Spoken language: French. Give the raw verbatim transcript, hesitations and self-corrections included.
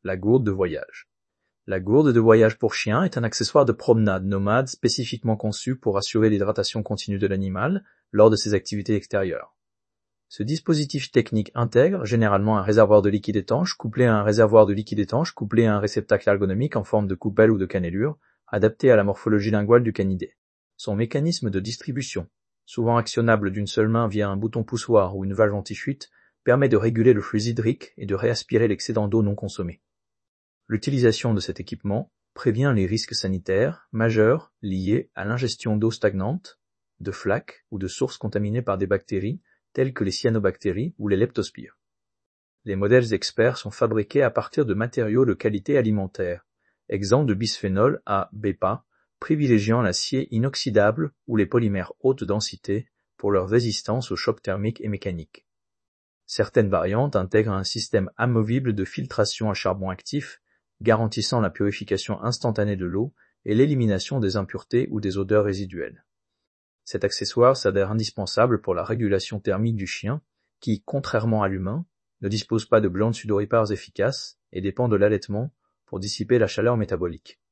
la gourde de voyage. La gourde de voyage pour chien est un accessoire de promenade nomade spécifiquement conçu pour assurer l'hydratation continue de l'animal lors de ses activités extérieures. Ce dispositif technique intègre généralement un réservoir de liquide étanche couplé à un réservoir de liquide étanche couplé à un réceptacle ergonomique en forme de coupelle ou de cannelure, adapté à la morphologie linguale du canidé. Son mécanisme de distribution, souvent actionnable d'une seule main via un bouton poussoir ou une valve anti-fuite, permet de réguler le flux hydrique et de réaspirer l'excédent d'eau non consommé. L'utilisation de cet équipement prévient les risques sanitaires majeurs liés à l'ingestion d'eau stagnante, de flaques ou de sources contaminées par des bactéries telles que les cyanobactéries ou les leptospires. Les modèles experts sont fabriqués à partir de matériaux de qualité alimentaire, exempts de bisphénol A, B P A, privilégiant l'acier inoxydable ou les polymères haute densité pour leur résistance aux chocs thermiques et mécaniques. Certaines variantes intègrent un système amovible de filtration à charbon actif, garantissant la purification instantanée de l'eau et l'élimination des impuretés ou des odeurs résiduelles. Cet accessoire s'avère indispensable pour la régulation thermique du chien, qui, contrairement à l'humain, ne dispose pas de glandes sudoripares efficaces et dépend de l'allaitement pour dissiper la chaleur métabolique.